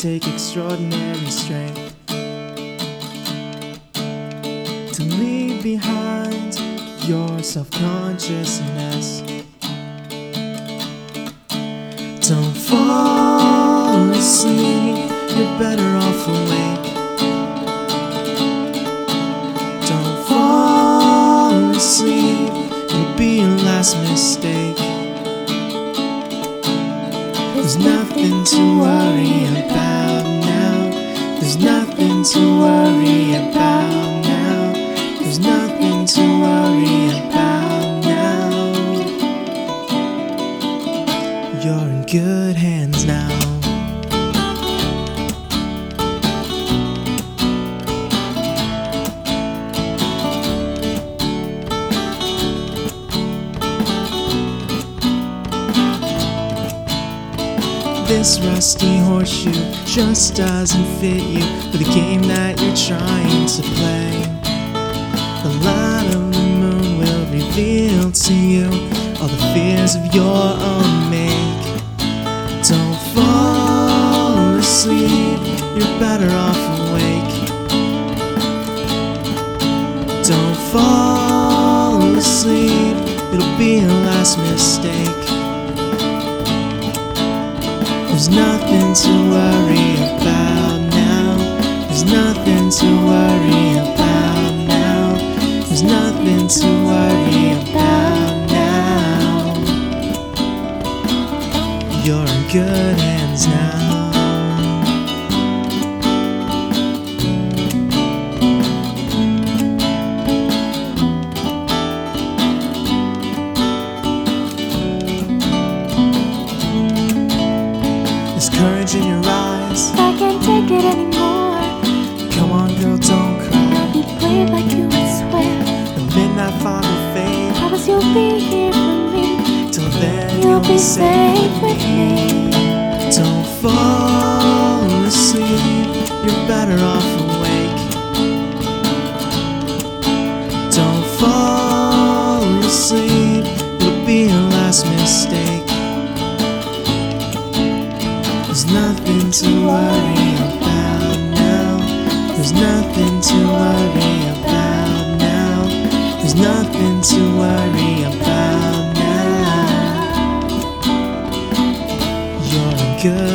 take extraordinary strength to leave behind your self-consciousness. Don't fall asleep, you're better off awake. Don't fall asleep, it'll be your last mistake. There's nothing to worry about now. There's nothing to worry about now. There's nothing to worry about now. You're in good hands now. This rusty horseshoe just doesn't fit you for the game that you're trying to play. The light of the moon will reveal to you all the fears of your own make. Don't fall asleep, you're better off awake. Don't fall asleep, it'll be your last mistake. There's nothing to worry about now. There's nothing to worry about now. There's nothing to worry about now. You're in good hands now. There's courage in your eyes. I can't take it anymore. Come on, girl, don't cry. Be brave like you would swear. The midnight fog will fade. Promise you'll be here for me. Till then, You'll be safe with me. Don't fall asleep, you're better off awake. Don't fall asleep, it'll be your last mistake. There's nothing to worry about now. There's nothing to worry about now. There's nothing to worry about now. You're in good